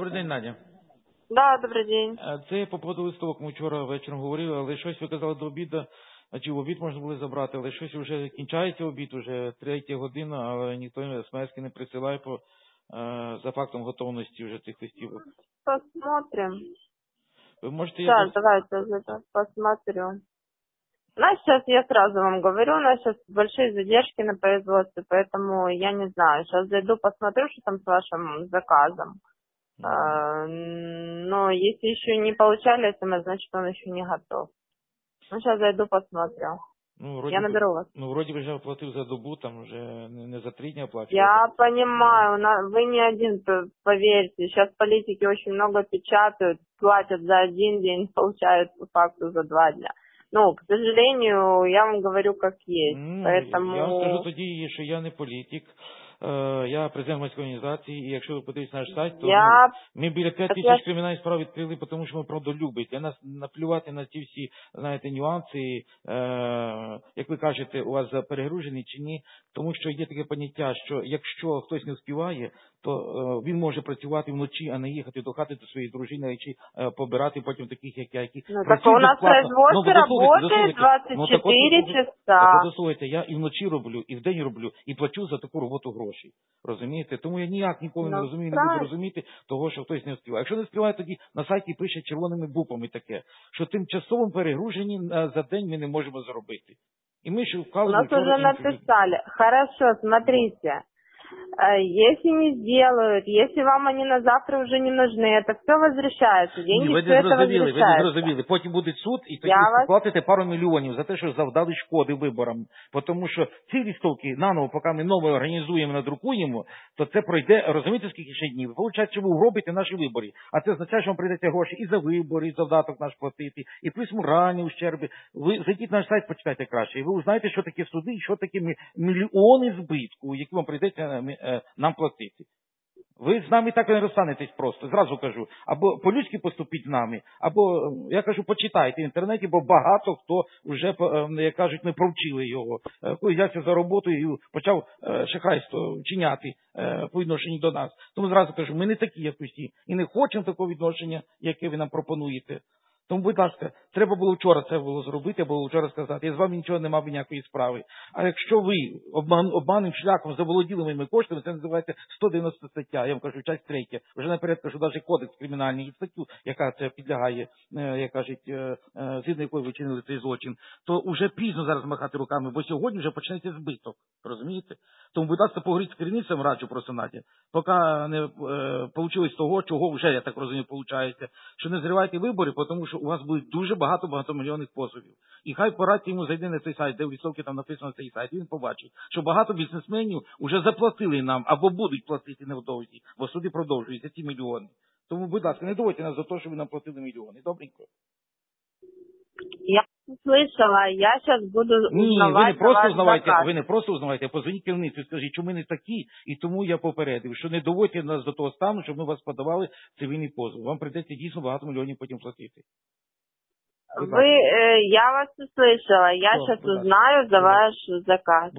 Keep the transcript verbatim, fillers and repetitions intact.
Добрий день, Надя. Да, добрий день. Це по поводу листовок ми вчора вечором говорили, але щось ви казали до обіду, а чи в обід можна було забрати, але щось вже кінчається обід, вже третя година, але ніхто смс-ки не присилає по, за фактом готовності вже цих листівок. Посмотрим. Ви можете Сейчас, якось... давайте посмотрю. У нас сейчас, я сразу вам говорю, у нас сейчас большие задержки на производстве, поэтому я не знаю. Сейчас зайду, посмотрю, что там с вашим заказом. Mm-hmm. А, но если еще не получали смс, значит он еще не готов. Ну, сейчас зайду, посмотрю. Ну, вроде я бы, наберу вас. Ну, вроде бы вже оплатив за добу, там уже не за три дня оплачивал. Я понимаю, вы не один, поверьте. Сейчас политики очень много печатают, платят за один день, получают по факту за два дня. Ну, к сожалению, я вам говорю как есть. Ну, Поэтому... Я вам скажу тоді, що я не політик. Я президент громадської організації, і якщо ви подивитесь наш сайт, то я... ну, ми біля п'ять тисяч я... кримінальних справ відкрили, тому що ми правдолюбить. Для нас наплювати на ці всі, знаєте, нюанси, е, як ви кажете, у вас перегружені чи ні, тому що є таке поняття, що якщо хтось не вспіває, то е, він може працювати вночі, а не їхати до хати до своєї дружини, чи е, побирати потім таких, як я, які ну, так у нас производство работает двадцять чотири часа. Так, дослухайте, я і вночі роблю, і вдень роблю, і плачу за таку роботу гроші. Розумієте? Тому я ніяк ніколи ну, не розумію, не буду розуміти того, що хтось не вспіває. Якщо не співає, тоді на сайті пише червоними буквами таке, що тимчасовим перегруженні за день ми не можемо зробити. І ми ще вказуємо... У нас уже написали. Хорошо, смотрите. Если не сделают, если вам они на завтра уже не нужны, это все возвращается. Деньги Ні, ви все не это зрозуміли, возвращается. ви не зрозуміли. Потім буде суд, і тоді вас... платите пару мільйонів за те, що завдали шкоди виборам. Тому що ці листовки наново, поки ми нове організуємо, надрукуємо, то це пройде, розумієте, скільки ще днів? Виходить, що ви робите наші вибори. А це означає, що вам прийдеться гроші і за вибори, і за вдаток наш платити, і плюс моральні ущерби. Ви зайдіть на наш сайт, почитайте краще, і ви узнаєте, що таке суди, і що таке мільйони збитку, які вам прийдеться нам платити. Ви з нами так і не розстанетесь просто, зразу кажу. Або по-людськи поступіть з нами, або, я кажу, почитайте в інтернеті, бо багато хто вже, як кажуть, не провчили його. Коли взявся за роботу і почав шахрайство вчиняти по відношенню до нас. Тому зразу кажу, ми не такі, як усі, і не хочемо такого відношення, яке ви нам пропонуєте. Тому, будь ласка, треба було вчора це було зробити, або вчора сказати, я з вами нічого не мав ніякої справи. А якщо ви обман, обманним шляхом заволоділи моїми коштами, це називається сто дев'яносто стаття, я вам кажу, часть третя. Вже наперед кажу, навіть кодекс кримінальний і статтю, яка це підлягає, як кажуть, згідно якої ви чинили цей злочин, то вже пізно зараз махати руками, бо сьогодні вже почнеться збиток, розумієте? Тому, будь ласка, поговоріть з керівництвом, раджу просто, Надя, поки не вийшло з того, чого вже, я так розумію, виходить, що не зривайте вибори, тому що у вас буде дуже багато-багато мільйонних позовів. І хай порадьте йому зайти на цей сайт, де в листовці там написано цей сайт, і він побачить, що багато бізнесменів вже заплатили нам, або будуть платити невдовзі, бо суди продовжуються ці мільйони. Тому, будь ласка, не доводьте нас за те, що ви нам платили мільйони. Добренько? Я слышала, я сейчас буду узнавать. Ні, ви не просто узнавайте, заказ. ви не просто узнавайте, а позвоніть керівництву, скажіть, що ми не такі, і тому я попередив, що не доводьте нас до того стану, щоб ми вас подавали цивільний позов. Вам прийдеться дійсно багато мільйонів потім платити. Вы, э, я вас услышала, я сейчас узнаю за ваш заказ.